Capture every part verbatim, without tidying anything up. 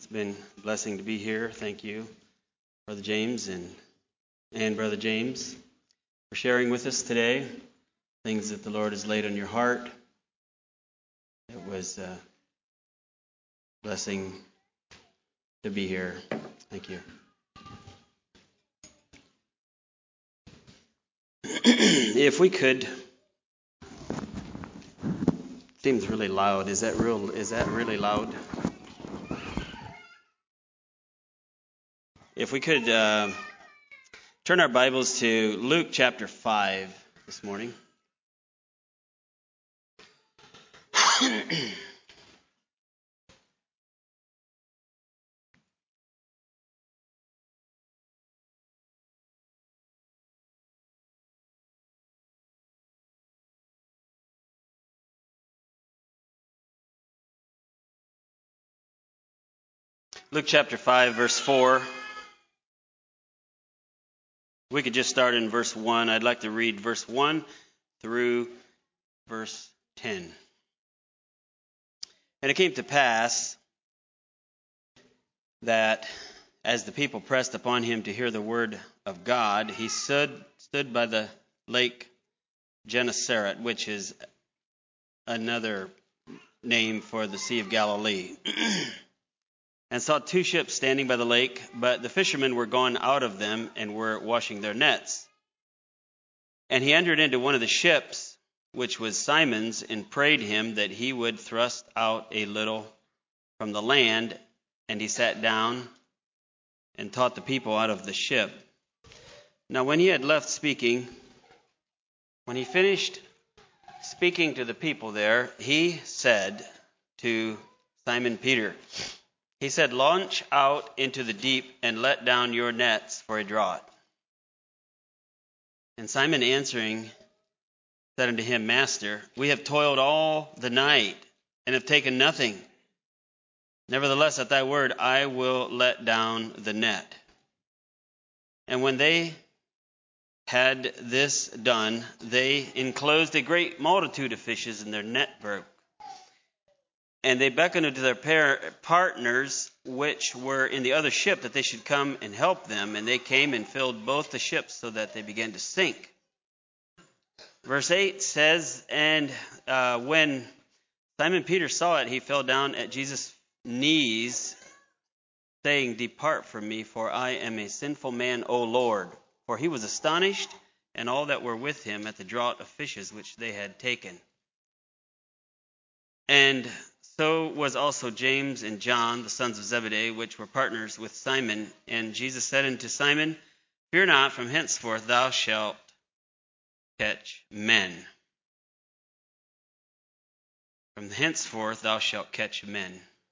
It's been a blessing to be here. Thank you, Brother James and and Brother James, for sharing with us today things that the Lord has laid on your heart. It was a blessing to be here. Thank you. If we could, seems really loud. Is that real? Is that really loud? If we could uh, turn our Bibles to Luke chapter five this morning. Luke chapter five, verse four. We could just start in verse one. I'd like to read verse one through verse ten. And it came to pass that as the people pressed upon him to hear the word of God, he stood, stood by the lake Gennesaret, which is another name for the Sea of Galilee, and saw two ships standing by the lake, but the fishermen were gone out of them and were washing their nets. And he entered into one of the ships, which was Simon's, and prayed him that he would thrust out a little from the land. And he sat down and taught the people out of the ship. Now when he had left speaking, when he finished speaking to the people there, he said to Simon Peter, he said, "Launch out into the deep and let down your nets for a draught." And Simon answering said unto him, "Master, we have toiled all the night and have taken nothing. Nevertheless, at thy word, I will let down the net." And when they had this done, they enclosed a great multitude of fishes, and their net broke. And they beckoned to their par- partners, which were in the other ship, that they should come and help them. And they came and filled both the ships, so that they began to sink. Verse eight says, And uh, when Simon Peter saw it, he fell down at Jesus' knees, saying, "Depart from me, for I am a sinful man, O Lord." For he was astonished, and all that were with him, at the draught of fishes which they had taken. And so was also James and John, the sons of Zebedee, which were partners with Simon. And Jesus said unto Simon, "Fear not, from henceforth thou shalt catch men." From henceforth thou shalt catch men.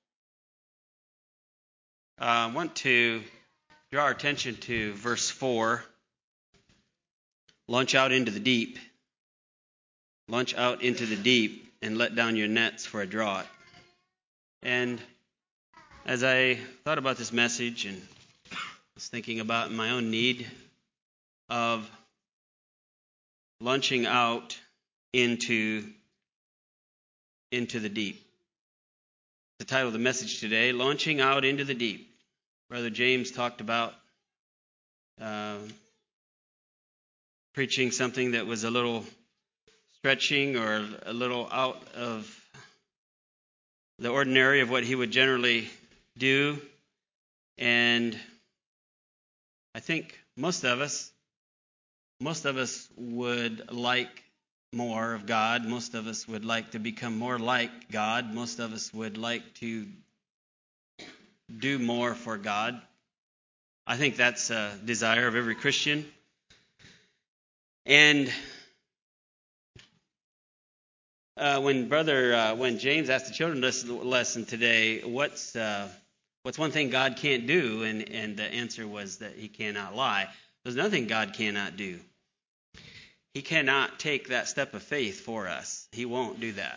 Uh, I want to draw our attention to verse four. Launch out into the deep. Launch out into the deep and let down your nets for a draught. And as I thought about this message and was thinking about my own need of launching out into, into the deep. The title of the message today, Launching Out into the Deep. Brother James talked about uh, preaching something that was a little stretching or a little out of the ordinary of what he would generally do. And I think most of us, most of us would like more of God. Most of us would like to become more like God. Most of us would like to do more for God. I think that's a desire of every Christian. And Uh, when brother, uh, when James asked the children this lesson today, what's uh, what's one thing God can't do? And, and the answer was that he cannot lie. There's nothing God cannot do. He cannot take that step of faith for us. He won't do that.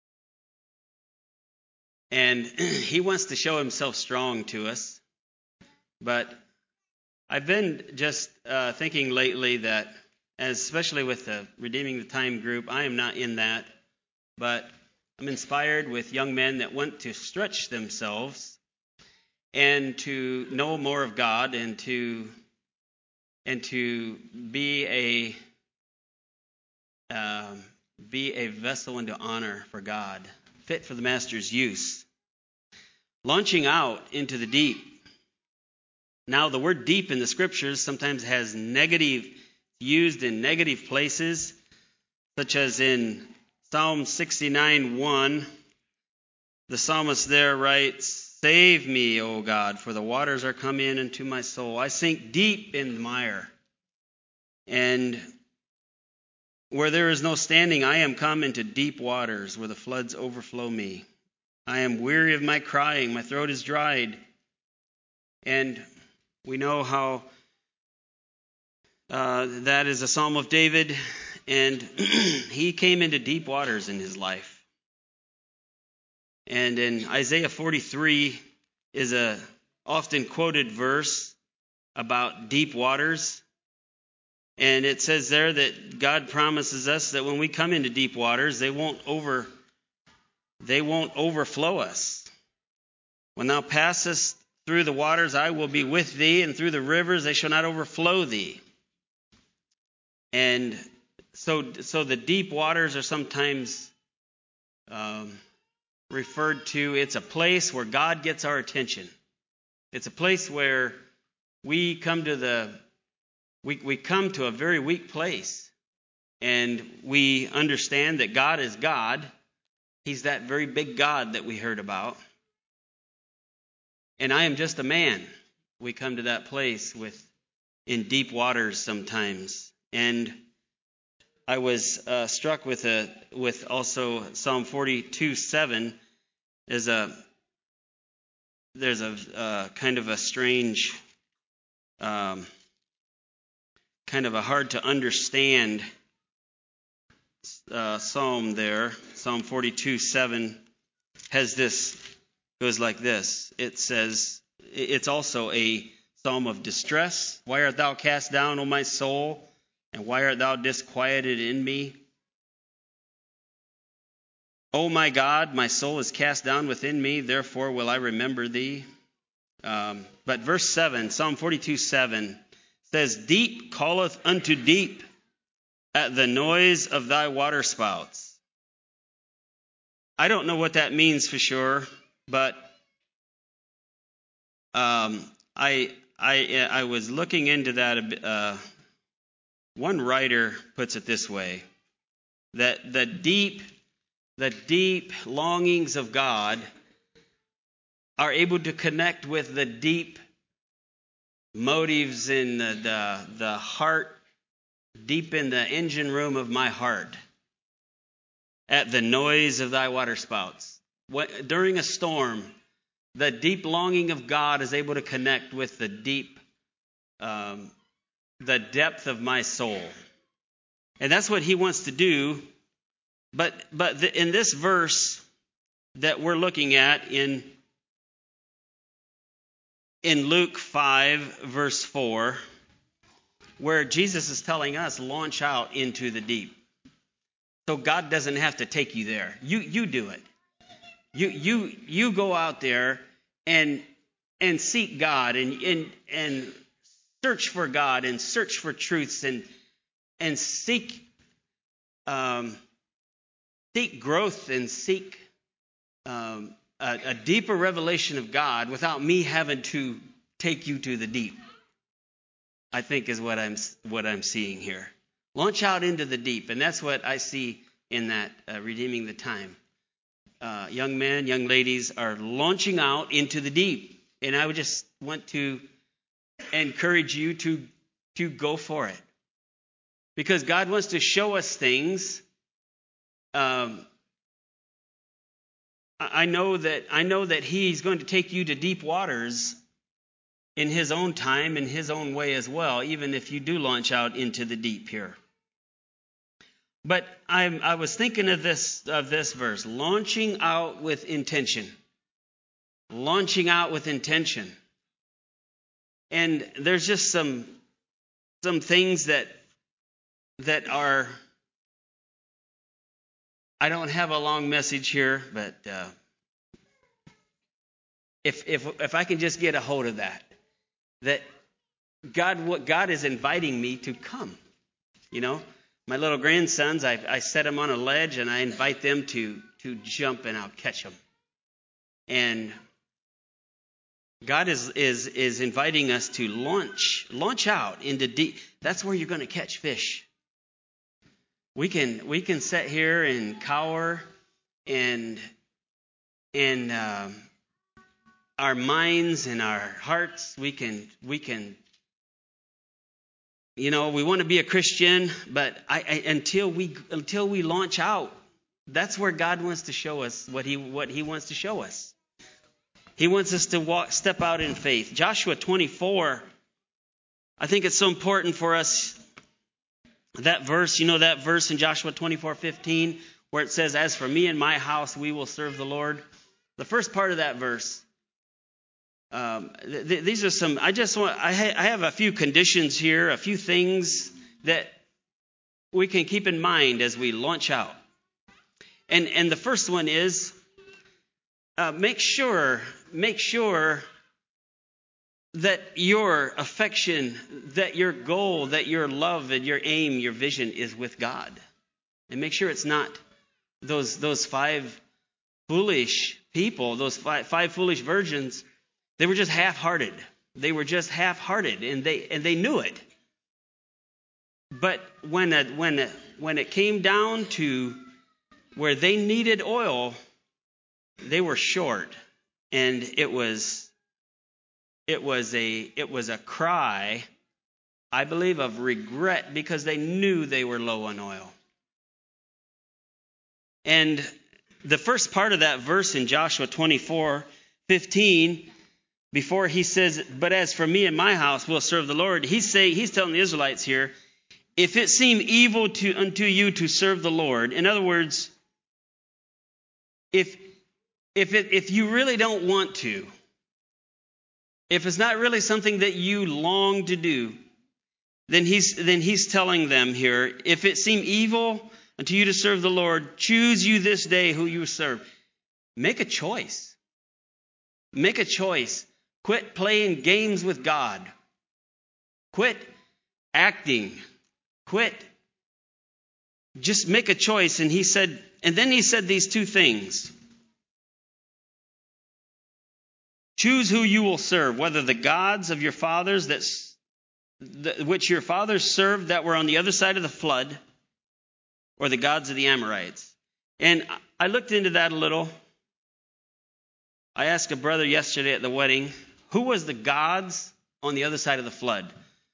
And he wants to show himself strong to us. But I've been just uh, thinking lately that, as especially with the Redeeming the Time group, I am not in that. But I'm inspired with young men that want to stretch themselves and to know more of God, and to and to be a um, be a vessel into honor for God, fit for the Master's use. Launching out into the deep. Now, the word deep in the Scriptures sometimes has negative, used in negative places, such as in Psalm sixty-nine one. The psalmist there writes, "Save me, O God, for the waters are come in into my soul. I sink deep in the mire. And where there is no standing, I am come into deep waters, where the floods overflow me. I am weary of my crying, my throat is dried." And we know how uh, that is a psalm of David, and he came into deep waters in his life. And in Isaiah forty-three is a often quoted verse about deep waters. And it says there that God promises us that when we come into deep waters, they won't over they won't overflow us. "When thou passest through the waters, I will be with thee, and through the rivers they shall not overflow thee." And so so the deep waters are sometimes um, referred to, it's a place where God gets our attention. It's a place where we come to the we, we come to a very weak place, and we understand that God is God. He's that very big God that we heard about. And I am just a man. We come to that place with in deep waters sometimes. And I was uh, struck with a with also Psalm forty-two seven. Is a there's a uh, kind of a strange, um, kind of a hard to understand uh, psalm there. Psalm forty-two seven has this, goes like this. It says, it's also a psalm of distress. "Why art thou cast down, O my soul? And why art thou disquieted in me? O my God, my soul is cast down within me, therefore will I remember thee." Um, but verse seven, Psalm forty-two seven says, "Deep calleth unto deep at the noise of thy waterspouts." I don't know what that means for sure, but um, I, I, I was looking into that a bit. Uh, one writer puts it this way, that the deep The deep longings of God are able to connect with the deep motives in the, the, the heart, deep in the engine room of my heart, at the noise of thy waterspouts. What, during a storm, the deep longing of God is able to connect with the deep, um, the depth of my soul. And that's what he wants to do. But but the, in this verse that we're looking at in in Luke five, verse four, where Jesus is telling us, launch out into the deep. So God doesn't have to take you there. You you do it. You you you go out there and and seek God and and and search for God and search for truths and and seek um, seek growth and seek um, a, a deeper revelation of God without me having to take you to the deep, I think is what I'm what I'm seeing here. Launch out into the deep, and that's what I see in that uh, redeeming the time. Uh, young men, young ladies are launching out into the deep, and I would just want to encourage you to to go for it, because God wants to show us things. Um, I know that I know that He's going to take you to deep waters in His own time, in His own way as well, even if you do launch out into the deep here. But I'm, I was thinking of this of this verse, launching out with intention. Launching out with intention. And there's just some some things that that are, I don't have a long message here, but uh, If if if I can just get a hold of that, that God, what God is inviting me to come. You know, my little grandsons, I I set them on a ledge and I invite them to to jump and I'll catch them. And God is is is inviting us to launch launch out into deep. That's where you're going to catch fish. We can we can sit here and cower and and um, our minds and our hearts. We can we can. You know, we want to be a Christian, but I, I until we until we launch out, that's where God wants to show us what he what he wants to show us. He wants us to walk, step out in faith. Joshua twenty-four, I think it's so important for us, that verse, you know that verse in Joshua twenty-four fifteen, where it says, as for me and my house, we will serve the Lord. The first part of that verse, um, th- th- these are some, I just want, I, ha- I have a few conditions here, a few things that we can keep in mind as we launch out. And, and the first one is, uh, make sure, make sure that your affection, that your goal, that your love and your aim, your vision is with God. And make sure it's not those those five foolish people, those five, five foolish virgins. They were just half-hearted. They were just half-hearted, and they and they knew it. But when it, when it, when it came down to where they needed oil, they were short, and it was it was a it was a cry, I believe, of regret because they knew they were low on oil. And the first part of that verse in Joshua twenty-four fifteen, before he says, but as for me and my house, we'll serve the Lord, he's saying, he's telling the Israelites here, if it seem evil to unto you to serve the Lord, in other words, if if it, if you really don't want to, if it's not really something that you long to do, then he's then he's telling them here, if it seem evil unto you to serve the Lord, choose you this day who you serve. Make a choice. Make a choice. Quit playing games with God. Quit acting. Quit. Just make a choice. And he said, and then he said these two things. Choose who you will serve, whether the gods of your fathers that, that which your fathers served that were on the other side of the flood, or the gods of the Amorites. And I looked into that a little. I asked a brother yesterday at the wedding, who was the gods on the other side of the flood?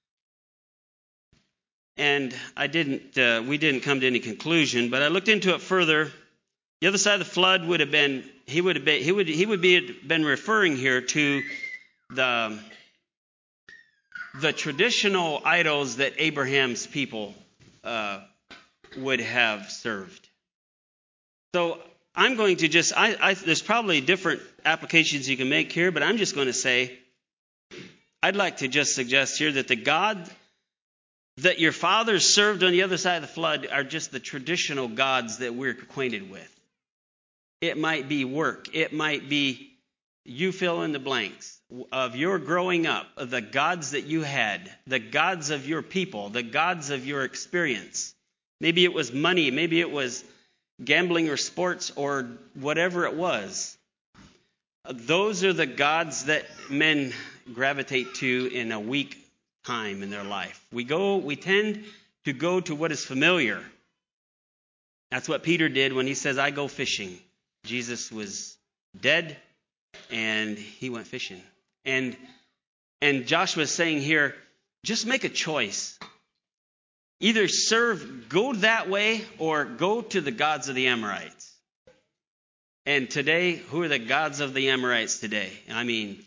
And I didn't. Uh, we didn't come to any conclusion, but I looked into it further. The other side of the flood would have been. He would have been. He would. He would be been referring here to the the traditional idols that Abraham's people Uh, would have served. So I'm going to just, I, I, there's probably different applications you can make here, but I'm just going to say, I'd like to just suggest here that the God that your fathers served on the other side of the flood are just the traditional gods that we're acquainted with. It might be work. It might be, you fill in the blanks of your growing up, of the gods that you had, the gods of your people, the gods of your experience. Maybe it was money, maybe it was gambling or sports or whatever it was. Those are the gods that men gravitate to in a weak time in their life. We go, we tend to go to what is familiar. That's what Peter did when he says, I go fishing. Jesus was dead and he went fishing. And and Joshua is saying here, just make a choice. Either serve, go that way, or go to the gods of the Amorites. And today, who are the gods of the Amorites today? I mean,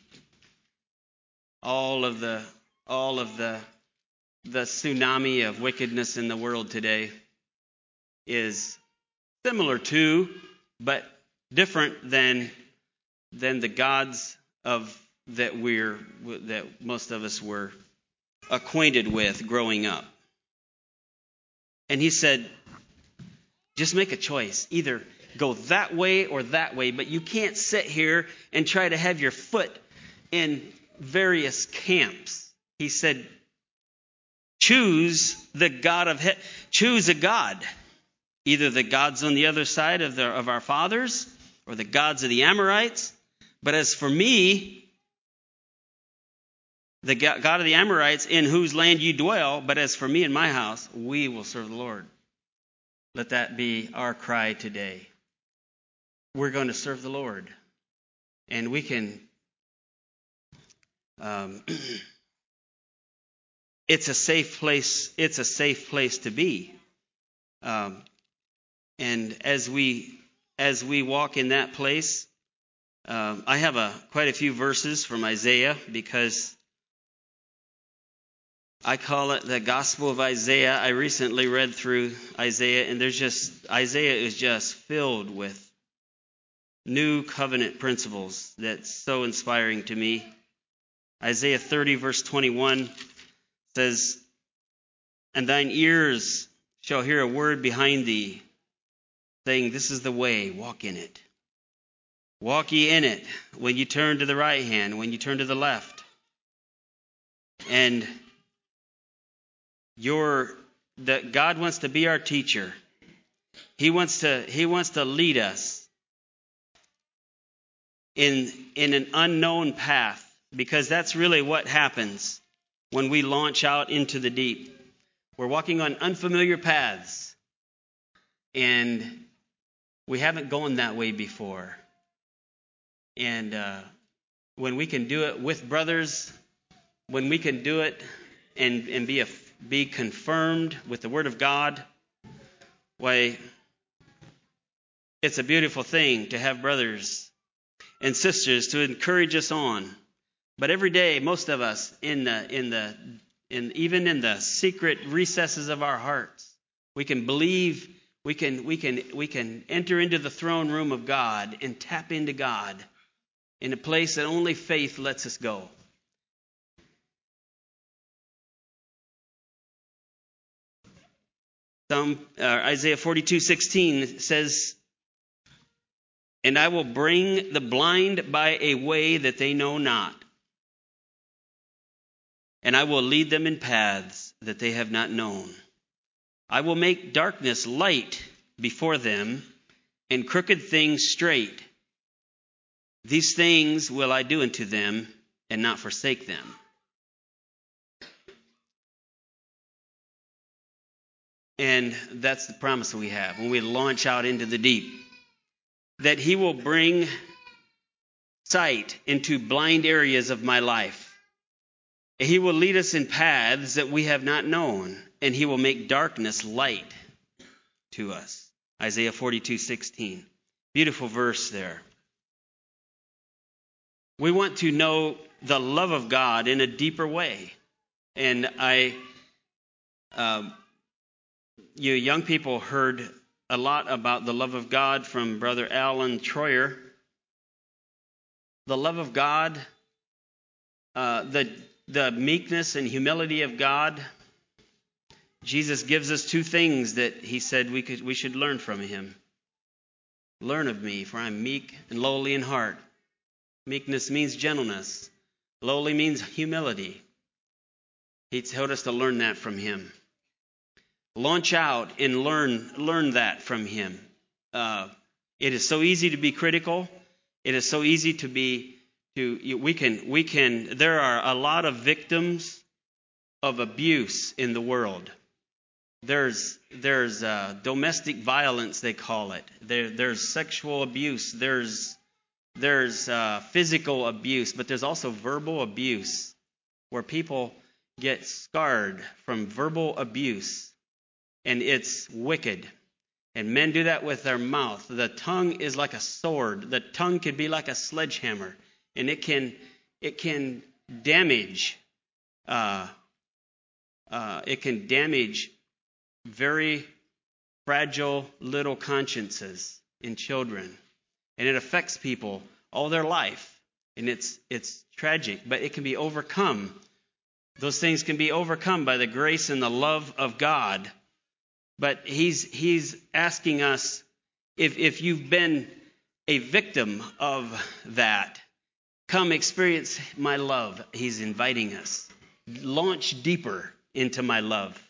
all of the all of the the tsunami of wickedness in the world today is similar to, but different than than the gods of that we're that most of us were acquainted with growing up. And he said, just make a choice. Either go that way or that way, but you can't sit here and try to have your foot in various camps. He said, choose the God of he- choose a God, either the gods on the other side of the of our fathers or the gods of the Amorites. But as for me, the God of the Amorites, in whose land you dwell, but as for me and my house, we will serve the Lord. Let that be our cry today. We're going to serve the Lord. And we can, um, it's a safe place, it's a safe place to be. Um, and as we, as we walk in that place, um, I have a, quite a few verses from Isaiah, because I call it the Gospel of Isaiah. I recently read through Isaiah, and there's just, Isaiah is just filled with new covenant principles that's so inspiring to me. Isaiah thirty, verse twenty-one says, and thine ears shall hear a word behind thee, saying, this is the way, walk in it. Walk ye in it, when you turn to the right hand, when you turn to the left. And Your that God wants to be our teacher. He wants to He wants to lead us in in an unknown path, because that's really what happens when we launch out into the deep. We're walking on unfamiliar paths, and we haven't gone that way before. And uh, when we can do it with brothers, when we can do it and and be a be confirmed with the Word of God, why, it's a beautiful thing to have brothers and sisters to encourage us on. But every day, most of us, in the in the in even in the secret recesses of our hearts, we can believe, we can we can we can enter into the throne room of God and tap into God in a place that only faith lets us go. Some, uh, Isaiah forty-two sixteen says, and I will bring the blind by a way that they know not, and I will lead them in paths that they have not known. I will make darkness light before them, and crooked things straight. These things will I do unto them, and not forsake them. And that's the promise we have when we launch out into the deep, that He will bring sight into blind areas of my life. He will lead us in paths that we have not known, and He will make darkness light to us. Isaiah forty-two sixteen. Beautiful verse there. We want to know the love of God in a deeper way. And I... Um, You young people heard a lot about the love of God from Brother Alan Troyer. The love of God, uh, the the meekness and humility of God. Jesus gives us two things that He said we could we should learn from Him. Learn of me, for I am meek and lowly in heart. Meekness means gentleness. Lowly means humility. He told us to learn that from Him. Launch out and learn learn that from Him. Uh, it is so easy to be critical. It is so easy to be to we can we can. There are a lot of victims of abuse in the world. There's there's uh, domestic violence, they call it. There there's sexual abuse. There's there's uh, physical abuse, but there's also verbal abuse, where people get scarred from verbal abuse. And it's wicked. And men do that with their mouth. The tongue is like a sword. The tongue can be like a sledgehammer. And it can it can damage uh, uh, it can damage very fragile little consciences in children. And it affects people all their life. And it's it's tragic, but it can be overcome. Those things can be overcome by the grace and the love of God. But he's he's asking us If, if you've been a victim of that, come experience my love. He's inviting us. Launch deeper into my love.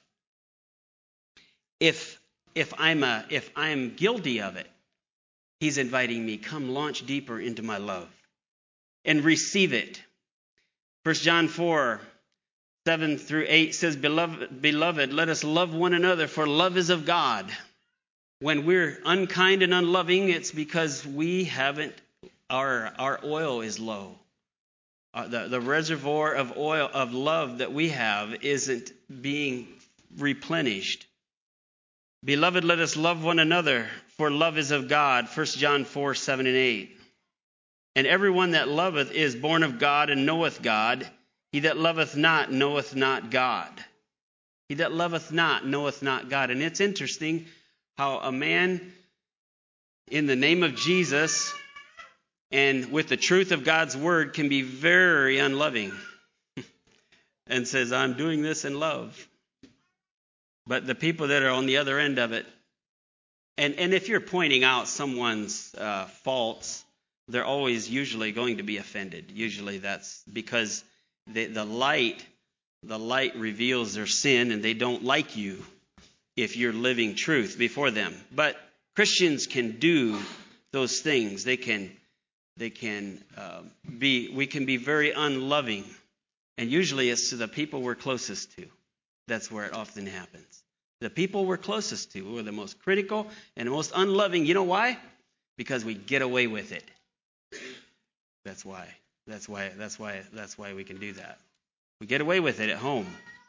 If if I'm a if I'm guilty of it, he's inviting me, come launch deeper into my love and receive it. First John four, seven through eight says, Beloved, beloved, let us love one another, for love is of God. When we're unkind and unloving, it's because we haven't, our, our oil is low. Uh, the, the reservoir of oil, of love that we have isn't being replenished. Beloved, let us love one another, for love is of God. First John four, seven and eight. And everyone that loveth is born of God and knoweth God. He that loveth not knoweth not God. He that loveth not knoweth not God. And it's interesting how a man in the name of Jesus and with the truth of God's word can be very unloving and says, I'm doing this in love. But the people that are on the other end of it, and, and if you're pointing out someone's uh, faults, they're always usually going to be offended. Usually that's because the, the light, the light reveals their sin, and they don't like you if you're living truth before them. But Christians can do those things. They can, they can uh, be. We can be very unloving, and usually it's to the people we're closest to. That's where it often happens. The people we're closest to, who are the most critical and the most unloving. You know why? Because we get away with it. That's why. That's why. That's why. That's why we can do that. We get away with it at home.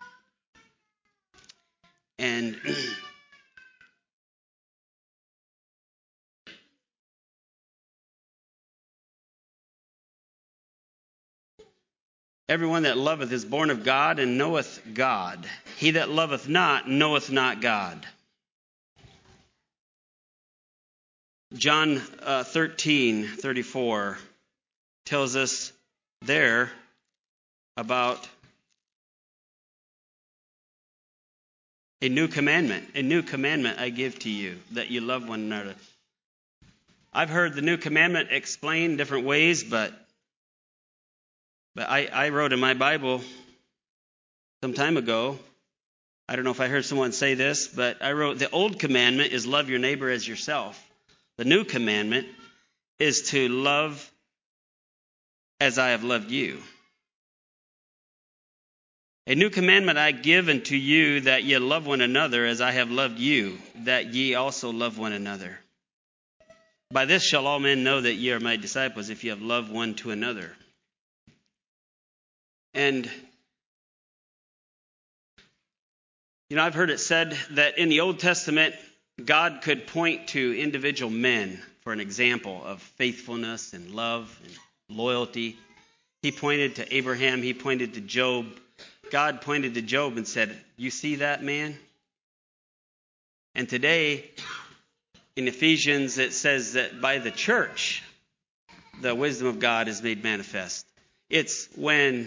And everyone that loveth is born of God and knoweth God. He that loveth not knoweth not God. John uh, thirteen thirty-four tells us there about a new commandment. A new commandment I give to you, that you love one another. I've heard the new commandment explained different ways, but But I, I wrote in my Bible some time ago, I don't know if I heard someone say this, but I wrote, the old commandment is love your neighbor as yourself. The new commandment is to love as I have loved you. A new commandment I give unto you, that ye love one another as I have loved you, that ye also love one another. By this shall all men know that ye are my disciples, if ye have loved one to another. And, you know, I've heard it said that in the Old Testament, God could point to individual men for an example of faithfulness and love and loyalty. He pointed to Abraham. He pointed to Job. God pointed to Job and said, you see that man? And today, in Ephesians, it says that by the church, the wisdom of God is made manifest. It's when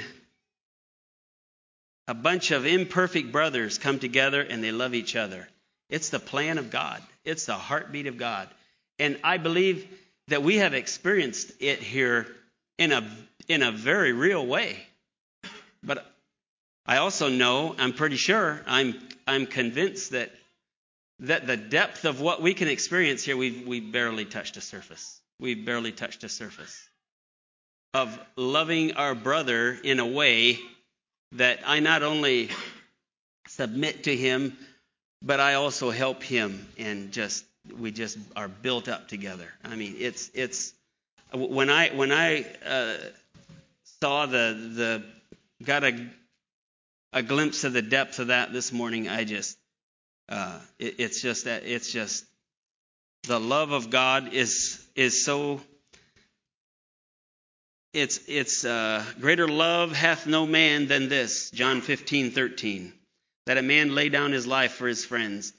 a bunch of imperfect brothers come together and they love each other. It's the plan of God. It's the heartbeat of God. And I believe that we have experienced it here in a in a very real way. But I also know, I'm pretty sure, I'm I'm convinced that that the depth of what we can experience here, we've we barely touched the surface. We've barely touched the surface of loving our brother in a way that I not only submit to him, but I also help him, and just we just are built up together. I mean, it's it's when I when I uh, saw the the got a a glimpse of the depth of that this morning, I just uh, it, it's just that it's just the love of God is is so. It's it's uh, greater love hath no man than this, John fifteen thirteen, that a man lay down his life for his friends.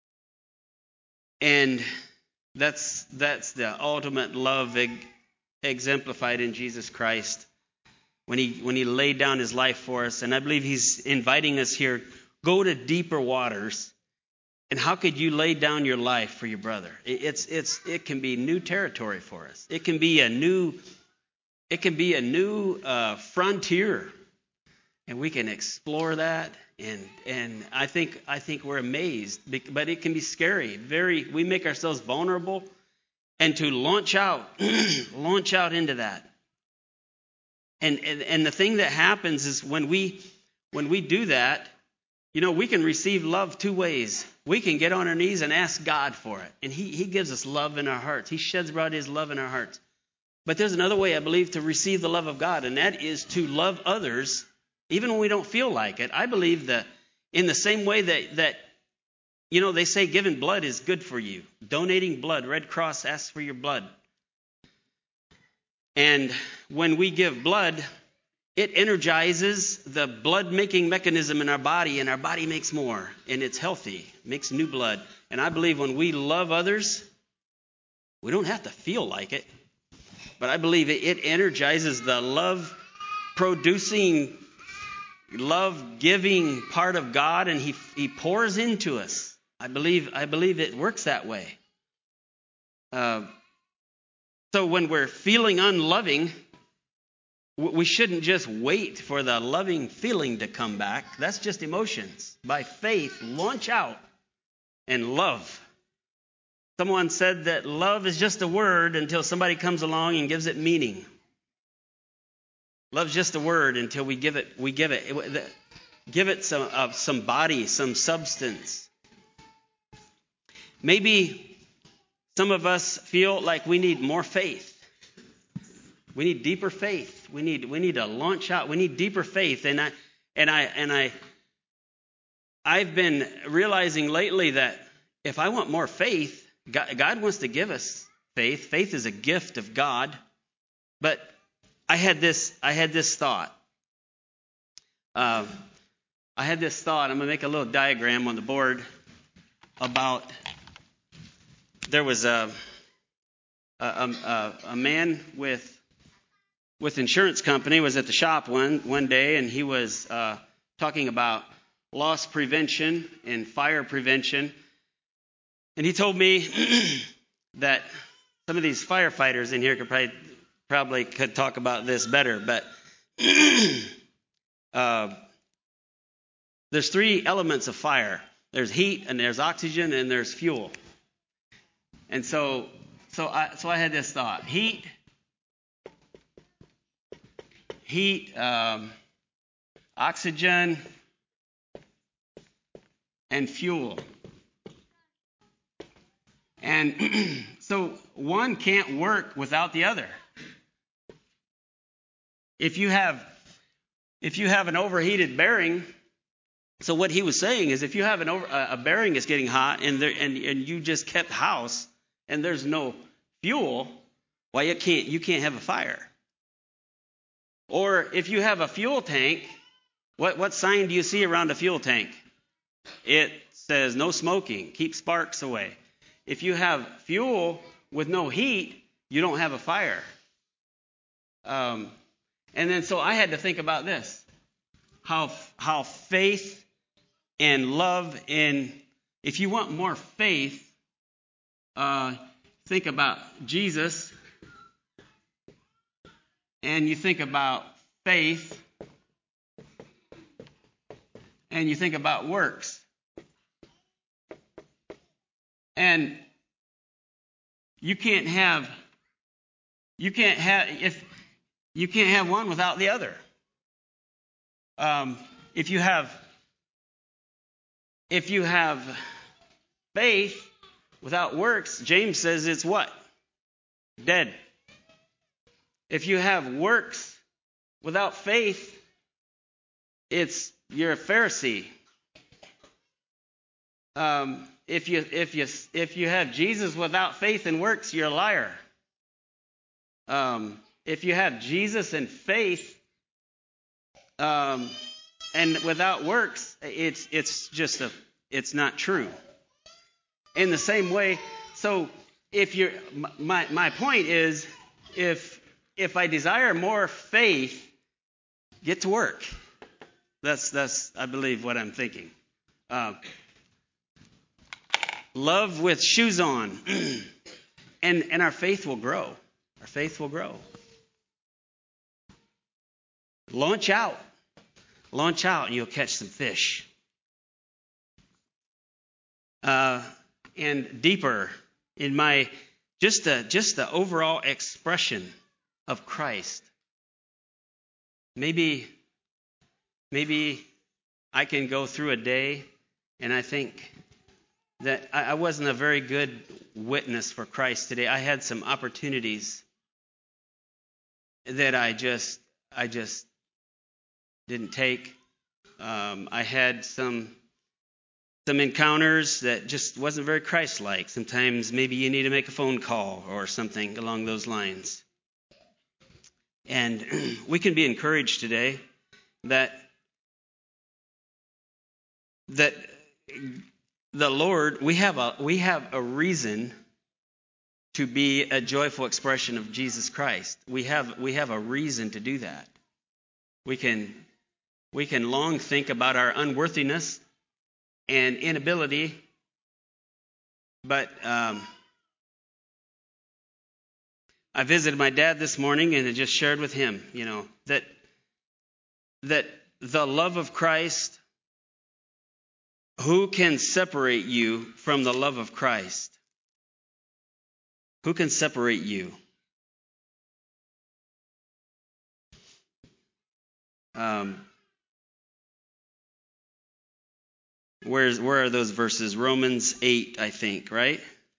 And that's that's the ultimate love eg- exemplified in Jesus Christ when he when he laid down his life for us. And I believe he's inviting us here, go to deeper waters And how could you lay down your life for your brother? It's it's it can be new territory for us. It can be a new it can be a new uh, frontier, and we can explore that. And and I think I think we're amazed, but it can be scary. Very, we make ourselves vulnerable, and to launch out, launch out into that. And, and and the thing that happens is when we when we do that, you know, we can receive love two ways. We can get on our knees and ask God for it, and He He gives us love in our hearts. He sheds abroad His love in our hearts. But there's another way, I believe, to receive the love of God, and that is to love others. Even when we don't feel like it. I believe that in the same way that, that, you know, they say giving blood is good for you. Donating blood. Red Cross asks for your blood. And when we give blood, it energizes the blood-making mechanism in our body, and our body makes more. And it's healthy. Makes new blood. And I believe when we love others, we don't have to feel like it. But I believe it, it energizes the love-producing, love-giving part of God, and he he pours into us. I believe I believe it works that way. Uh, so when we're feeling unloving, we shouldn't just wait for the loving feeling to come back. That's just emotions. By faith, launch out and love. Someone said that love is just a word until somebody comes along and gives it meaning. Love's just a word until we give it, we give it, give it some uh, some body, some substance. Maybe some of us feel like we need more faith. We need deeper faith. We need we need to launch out. We need deeper faith. And I and I and I I've been realizing lately that if I want more faith, God, God wants to give us faith. Faith is a gift of God, but I had this. I had this thought. Uh, I had this thought. I'm gonna make a little diagram on the board about. There was a a, a, a man with with insurance company was at the shop one one day, and he was uh, talking about loss prevention and fire prevention, and he told me that some of these firefighters in here could probably. Probably could talk about this better, but uh, there's three elements of fire. There's heat, and there's oxygen, and there's fuel. And so, so I, so I had this thought: heat, heat, um, oxygen, and fuel. And so one can't work without the other. If you have if you have an overheated bearing, so what he was saying is if you have an over, a bearing that's getting hot and there and, and you just kept house and there's no fuel, well you can't you can't have a fire. Or if you have a fuel tank, what what sign do you see around a fuel tank? It says no smoking, keep sparks away. If you have fuel with no heat, you don't have a fire. Um And then so I had to think about this, how how faith and love in, if you want more faith, uh, think about Jesus, and you think about faith, and you think about works. And you can't have, you can't have, if, You can't have one without the other. Um, if you have, if you have faith without works, James says it's what? Dead. If you have works without faith, it's you're a Pharisee. Um, if you if you if you have Jesus without faith and works, you're a liar. Um, If you have Jesus and faith um, and without works, it's it's just a it's not true. In the same way, so if you're my my point is, if if I desire more faith, get to work. That's that's I believe what I'm thinking. Uh, Love with shoes on. and and our faith will grow. Our faith will grow. Launch out. Launch out and you'll catch some fish. Uh, and deeper in my, just the, just the overall expression of Christ. Maybe, maybe I can go through a day and I think that I, I wasn't a very good witness for Christ today. I had some opportunities that I just, I just didn't take. Um, I had some some encounters that just wasn't very Christ-like. Sometimes maybe you need to make a phone call or something along those lines. And we can be encouraged today that that the Lord, we have a we have a reason to be a joyful expression of Jesus Christ. We have we have a reason to do that. We can we can long think about our unworthiness and inability, but um, I visited my dad this morning and I just shared with him, you know, that that the love of Christ, who can separate you from the love of Christ? Who can separate you? Um, where's where are those verses? Romans eight, I think, right?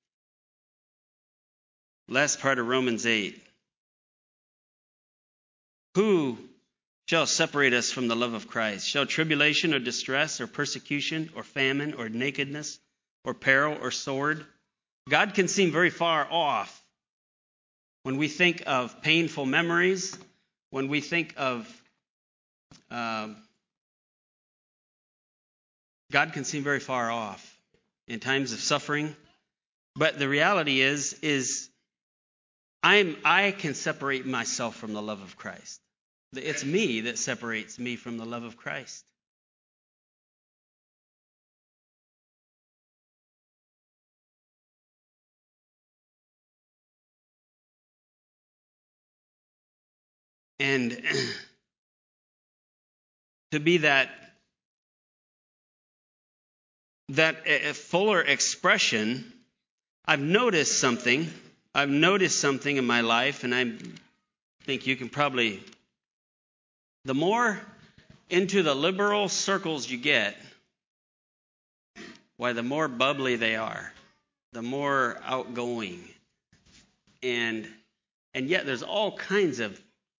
Last part of Romans eight. Who shall separate us from the love of Christ? Shall tribulation or distress or persecution or famine or nakedness or peril or sword? God can seem very far off when we think of painful memories, when we think of um, God can seem very far off in times of suffering. But the reality is, is I'm I can separate myself from the love of Christ. It's me that separates me from the love of Christ. And to be that that a fuller expression, I've noticed something. I've noticed something in my life, and I think you can probably, the more into the liberal circles you get, why, the more bubbly they are, the more outgoing. And and yet there's all kinds of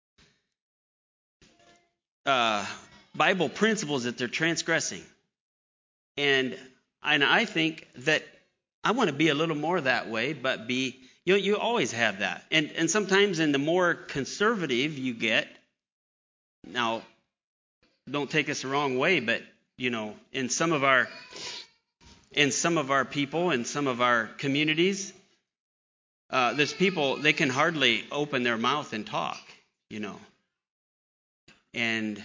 uh, Bible principles that they're transgressing. And, and I think that I want to be a little more that way, but be, you know, you always have that. And and sometimes in the more conservative you get, now, don't take us the wrong way, but, you know, in some of our, in some of our people, in some of our communities, uh, there's people, they can hardly open their mouth and talk, you know. And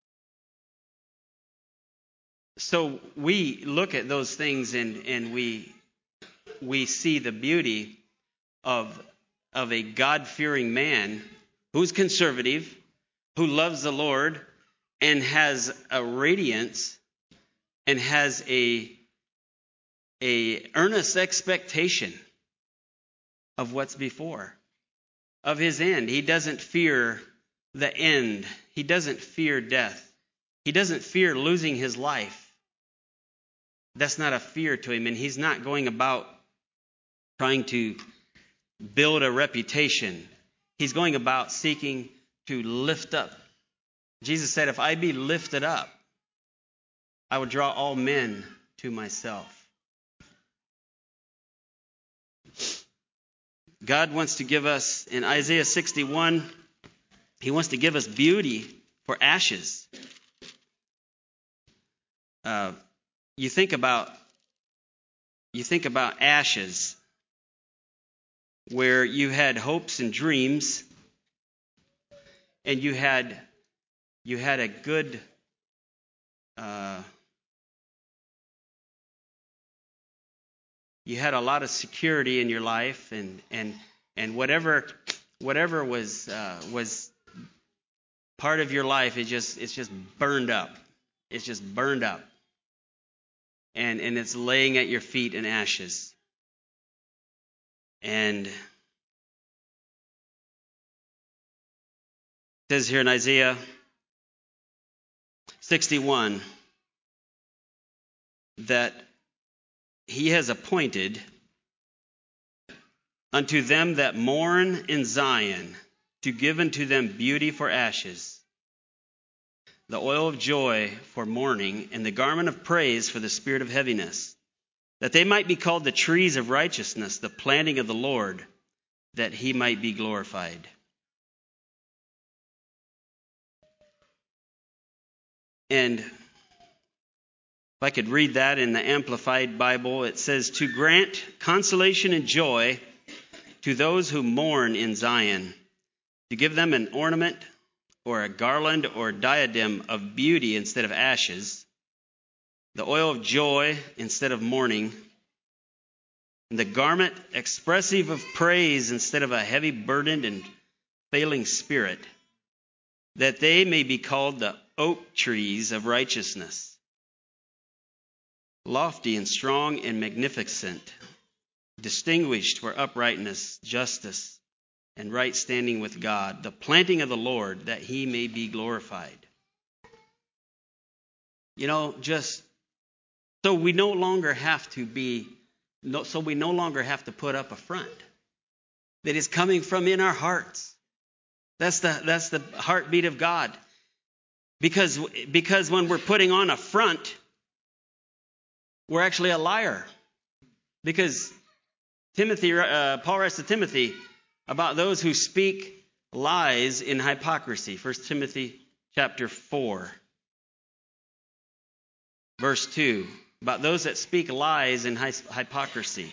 so we look at those things and, and we we see the beauty of of a God-fearing man who's conservative, who loves the Lord, and has a radiance and has a a earnest expectation of what's before, of his end. He doesn't fear the end. He doesn't fear death. He doesn't fear losing his life. That's not a fear to him, and he's not going about trying to build a reputation. He's going about seeking to lift up. Jesus said, if I be lifted up, I will draw all men to myself. God wants to give us, in Isaiah sixty-one, he wants to give us beauty for ashes. Uh, you think about, you think about ashes, where you had hopes and dreams, and you had you had a good uh, you had a lot of security in your life, and and and whatever whatever was uh, was part of your life, it just it's just burned up. It's just burned up, and and it's laying at your feet in ashes. And it says here in Isaiah sixty-one that he has appointed unto them that mourn in Zion to give unto them beauty for ashes, the oil of joy for mourning, and the garment of praise for the spirit of heaviness, that they might be called the trees of righteousness, the planting of the Lord, that he might be glorified. And if I could read that in the Amplified Bible, it says, to grant consolation and joy to those who mourn in Zion, to give them an ornament or a garland or diadem of beauty instead of ashes, the oil of joy instead of mourning, and the garment expressive of praise instead of a heavy burdened and failing spirit, that they may be called the oak trees of righteousness, lofty and strong and magnificent, distinguished for uprightness, justice, and right standing with God, the planting of the Lord, that he may be glorified. You know, just so we no longer have to be, so we no longer have to put up a front that is coming from in our hearts. That's the that's the heartbeat of God. Because because when we're putting on a front, we're actually a liar. Because Timothy, uh, Paul writes to Timothy about those who speak lies in hypocrisy. First Timothy chapter four, verse two. About those that speak lies in hypocrisy.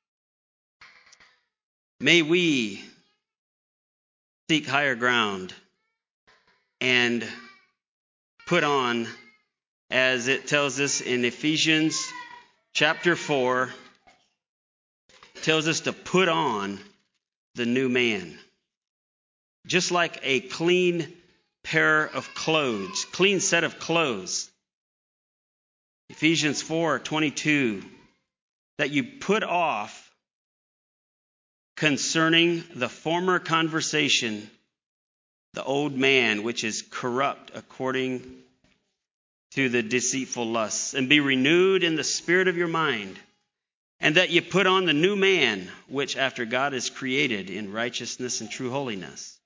May we seek higher ground and put on, as it tells us in Ephesians chapter four, tells us to put on the new man. Just like a clean pair of clothes, clean set of clothes. Ephesians four twenty-two, that you put off concerning the former conversation the old man, which is corrupt according to the deceitful lusts, and be renewed in the spirit of your mind, and that you put on the new man, which after God is created in righteousness and true holiness.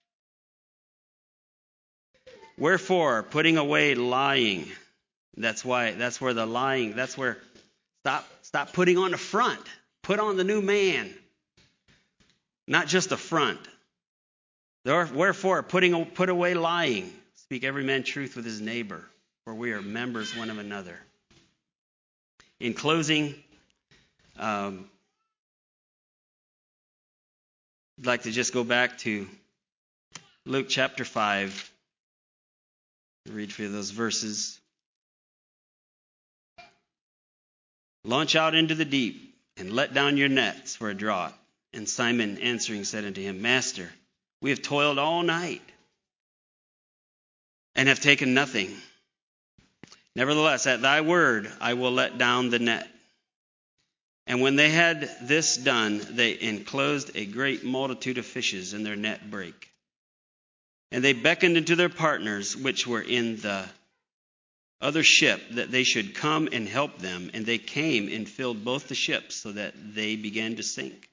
Wherefore, putting away lying. That's why, that's where the lying, that's where, stop, stop putting on the front. Put on the new man. Not just the front. Wherefore, putting, put away lying. Speak every man truth with his neighbor, for we are members one of another. In closing, um, I'd like to just go back to Luke chapter five. Read for you those verses. Launch out into the deep and let down your nets for a draught. And Simon answering said unto him, Master, we have toiled all night and have taken nothing. Nevertheless, at thy word I will let down the net. And when they had this done, they enclosed a great multitude of fishes, and their net brake. And they beckoned unto their partners, which were in the other ship, that they should come and help them. And they came and filled both the ships, so that they began to sink.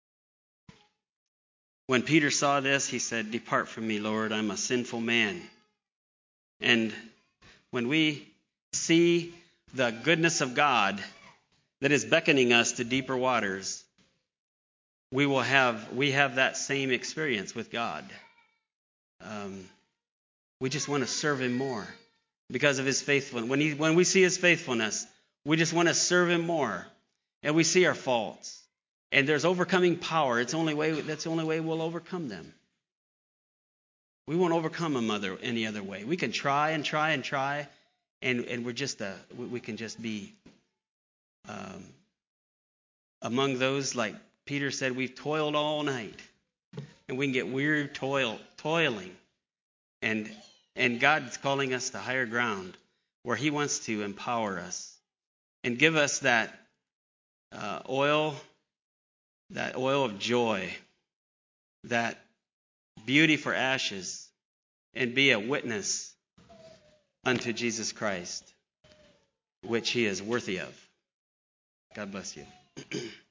When Peter saw this, he said, Depart from me, Lord, I'm a sinful man. And when we see the goodness of God that is beckoning us to deeper waters, we will have we have that same experience with God. Um, we just want to serve him more because of his faithfulness. When he when we see his faithfulness, we just want to serve him more, and we see our faults. And there's overcoming power. It's only way that's the only way we'll overcome them. We won't overcome them other any other way. We can try and try and try, and and we're just a we, we can just be um, among those, like Peter said, we've toiled all night, and we can get weary toil, toiling. And, and God's calling us to higher ground where he wants to empower us and give us that uh, oil, that oil of joy, that beauty for ashes, and be a witness unto Jesus Christ, which he is worthy of. God bless you.